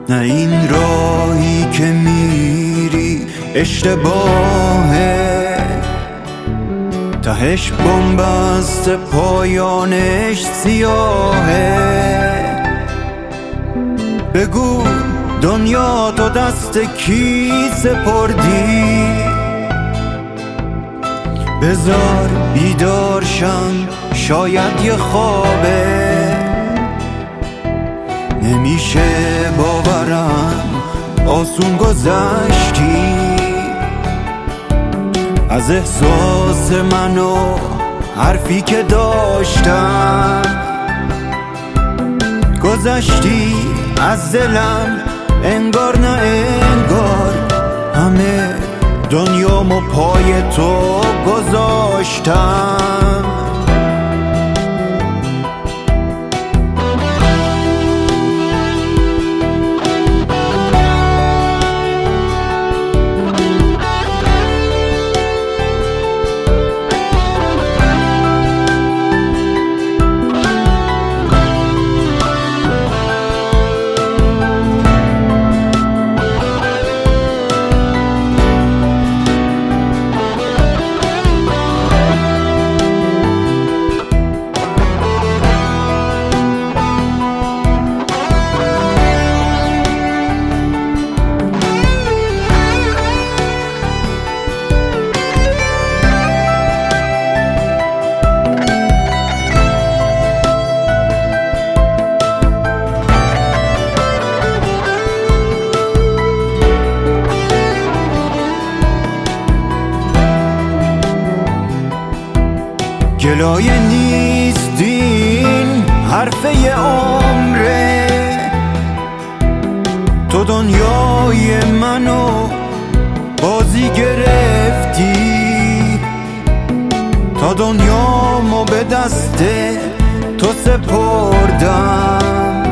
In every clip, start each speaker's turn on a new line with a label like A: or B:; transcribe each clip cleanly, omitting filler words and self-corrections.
A: نه این راهی که میری اشتباهه، تهش بن‌بست پایانش سیاهه. بگو دنیا تو دست کی سپردی، بذار بیدارشم شاید یه خوابه. نمیشه باورم آسون گذشتی از احساس من و حرفی که داشتم. گذشتی از دلم انگار نه انگار، همه دنیامو پای تو گذاشتم. گلایه نیستین حرفه عمره، تو دنیای منو بازی گرفتی. تا دنیامو به دست تو سپردم،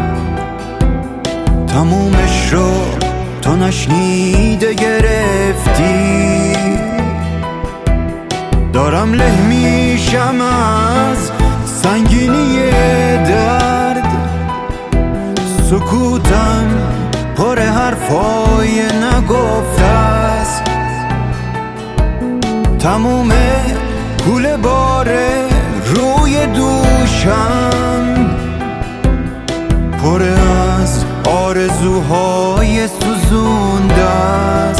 A: تمومش رو تو نشنیده گرفتی. دارم له میشم از سنگینی درد، سکوتم پر حرفای نگفته است. تموم کوله باره روی دوشم، پر از آرزوهای سوزونده است.